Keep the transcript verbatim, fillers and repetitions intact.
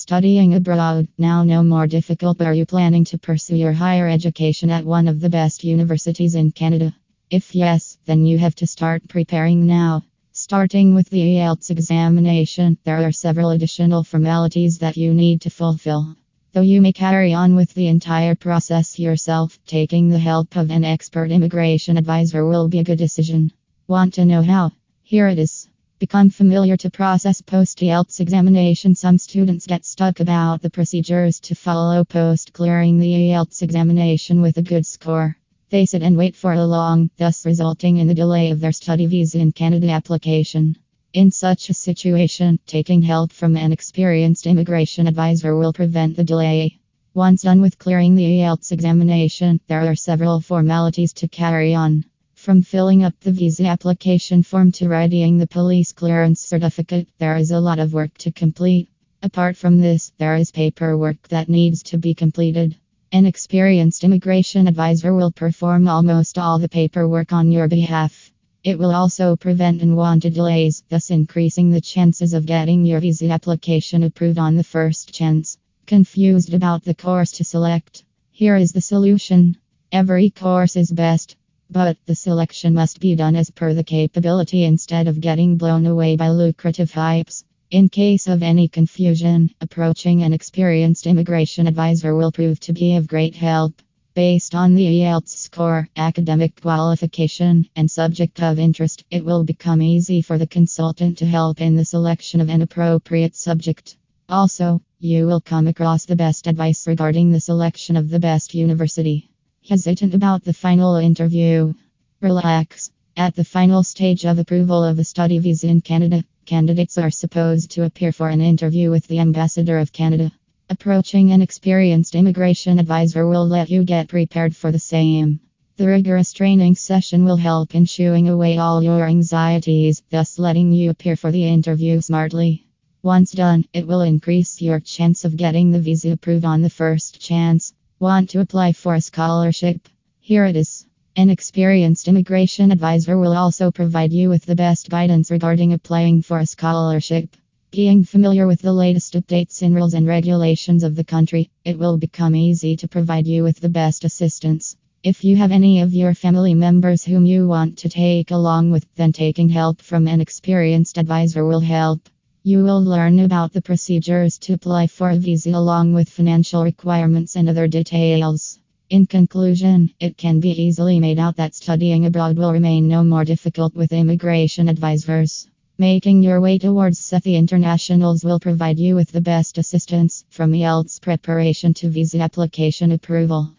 Studying abroad, now no more difficult. Are you planning to pursue your higher education at one of the best universities in Canada? If yes, then you have to start preparing now. Starting with the I E L T S examination, there are several additional formalities that you need to fulfill. Though you may carry on with the entire process yourself, taking the help of an expert immigration advisor will be a good decision. Want to know how? Here it is. Become familiar to process post-I E L T S examination. Some students get stuck about the procedures to follow post clearing the I E L T S examination with a good score. They sit and wait for a long, thus resulting in the delay of their study visa in Canada application. In such a situation, taking help from an experienced immigration advisor will prevent the delay. Once done with clearing the I E L T S examination, there are several formalities to carry on. From filling up the visa application form to writing the police clearance certificate, there is a lot of work to complete. Apart from this, there is paperwork that needs to be completed. An experienced immigration advisor will perform almost all the paperwork on your behalf. It will also prevent unwanted delays, thus increasing the chances of getting your visa application approved on the first chance. Confused about the course to select? Here is the solution. Every course is best, but the selection must be done as per the capability instead of getting blown away by lucrative hypes. In case of any confusion, approaching an experienced immigration advisor will prove to be of great help. Based on the I E L T S score, academic qualification, and subject of interest, it will become easy for the consultant to help in the selection of an appropriate subject. Also, you will come across the best advice regarding the selection of the best university. Hesitant about the final interview? Relax. At the final stage of approval of a study visa in Canada, candidates are supposed to appear for an interview with the Ambassador of Canada. Approaching an experienced immigration advisor will let you get prepared for the same. The rigorous training session will help in shooing away all your anxieties, thus letting you appear for the interview smartly. Once done, it will increase your chance of getting the visa approved on the first chance. Want to apply for a scholarship? Here it is. An experienced immigration advisor will also provide you with the best guidance regarding applying for a scholarship. Being familiar with the latest updates in rules and regulations of the country, it will become easy to provide you with the best assistance. If you have any of your family members whom you want to take along with, then taking help from an experienced advisor will help. You will learn about the procedures to apply for a visa along with financial requirements and other details. In conclusion, it can be easily made out that studying abroad will remain no more difficult with immigration advisors. Making your way towards SETI Internationals will provide you with the best assistance, from I E L T S preparation to visa application approval.